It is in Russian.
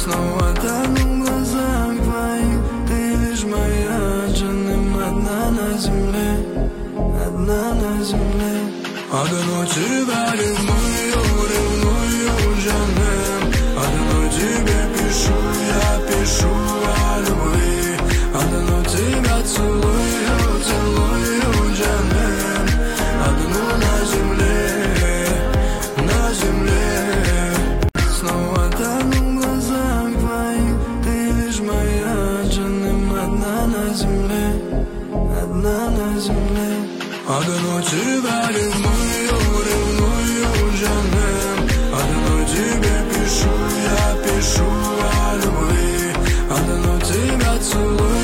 Снова тону в глазах твоих, ты лишь моя Джаним, одна на земле, одна на земле. Одну тебя ревную, Джаним, одну тебе пишу, я пишу о любви. Одну тебя целую, целую, Джаним, одну на земле, на земле. Снова тону в глазах твоих, ты лишь моя Джаним, одна на земле, одна на земле. Одну тебя ревную, Джаним, одну тебе пишу, я пишу о любви. Одну тебя целую.